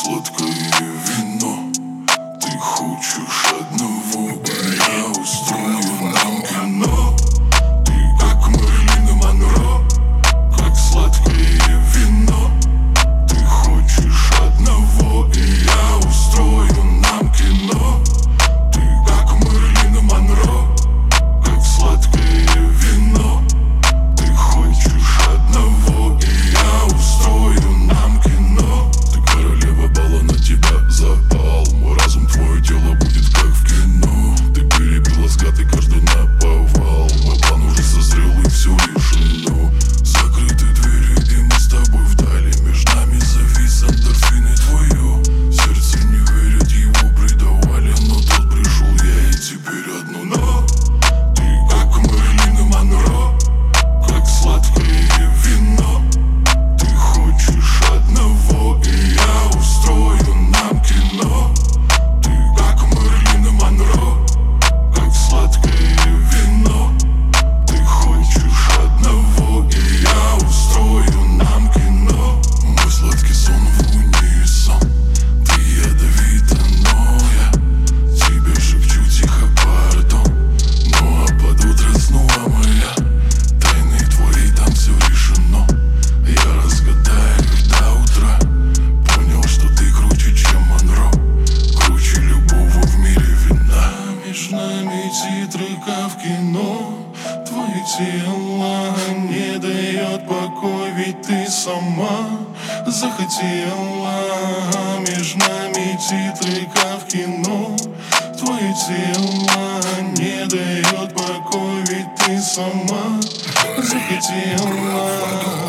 сладкое вино. Ты хочешь одного, и я устрою нам кино. Ты как Мэрилин Монро, как сладкое вино. Ты хочешь одного, и я устрою нам кино. Ты как Мэрилин Монро, как сладкое вино. Ты хочешь одного, и я устрою нам кино. Ты королева бала, на тебя запал. Мой разум, твое тело будет как в кино. Ты перебила скаты, каждый наповал. Мой план уже созрел и все решено. Закрыты двери, и мы с тобой вдали. Между нами завис эндорфин и твое сердце не верит, его предавали. Но тот пришел, я и теперь одно но. Ты как Мэрилин Монро, как сладкое вино. Ты хочешь одного, и я устрою нам кино. Ты как Мэрилин Монро, как сладкое вино. Ты хочешь одного, и я устрою нам кино. Мой сладкий сон в унисон. Ты ядовита, но я тебе шепчу тихо пардон. Ну а под утро снова моя тайны твои, там все решено. Я разгадаю их до утра. Понял, что ты круче, чем Монро, круче любого в мире вина. Между нами титры, как в кино. Твое тело не дает покой, ведь ты сама захотела. Между нами титры, как в кино. Твое тело не дает покой, ведь ты сама захотела.